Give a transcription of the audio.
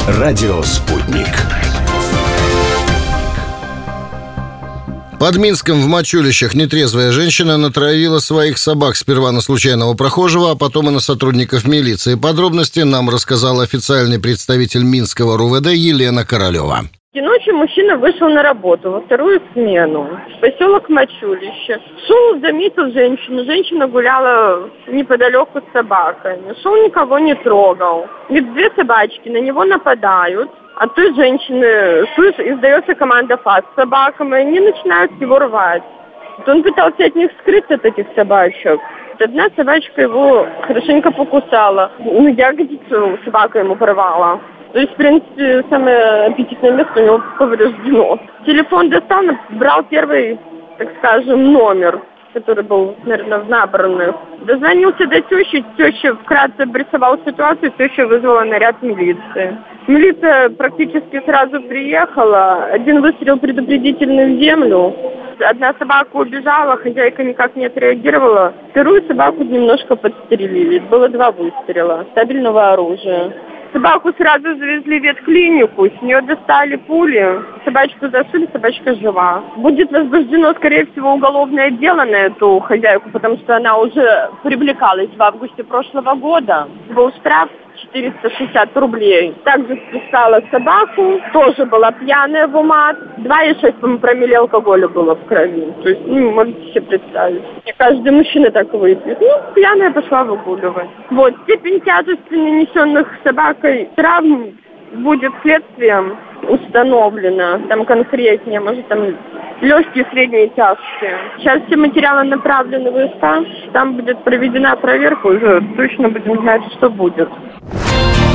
Радио «Спутник». Под Минском в Мачулищах нетрезвая женщина натравила своих собак сперва на случайного прохожего, а потом и на сотрудников милиции. Подробности нам рассказал официальный представитель Минского РУВД Елена Королева. Ночью мужчина вышел на работу во вторую смену в поселок Мачулище. Шел, заметил женщину. Женщина гуляла неподалеку с собаками. Шел, никого не трогал. Видит, две собачки на него нападают. От той женщины, издается команда «Фас» с собаками, и они начинают его рвать. Он пытался от них скрыться, от этих собачек. Одна собачка его хорошенько покусала. Ягодицу собака ему порвала. То есть, в принципе, самое аппетитное место у него повреждено. Телефон достал, брал первый, так скажем, номер, который был, наверное, в набранных. Дозвонился до тещи, теща вкратце обрисовала ситуацию, теща вызвала наряд милиции. Милиция практически сразу приехала, один выстрел предупредительный в землю. Одна собака убежала, хозяйка никак не отреагировала. Вторую собаку немножко подстрелили. Было 2 выстрела стабильного оружия. Собаку сразу завезли в ветклинику, с нее достали пули, собачку зашили, собачка жива. Будет возбуждено, скорее всего, уголовное дело на эту хозяйку, потому что она уже привлекалась в августе прошлого года. Был штраф 460 рублей. Также списала собаку, тоже была пьяная в умат. 2,6 промилле алкоголя было в крови. То есть, можете себе представить. Не каждый мужчина так выпьет. Пьяная пошла выгуливать. Вот, степень тяжести нанесенных собакой травм будет следствием установлена. Там конкретнее, может, там легкие, средние, тяжкие. Сейчас все материалы направлены в ИСК. Там будет проведена проверка, уже точно будем знать, что будет.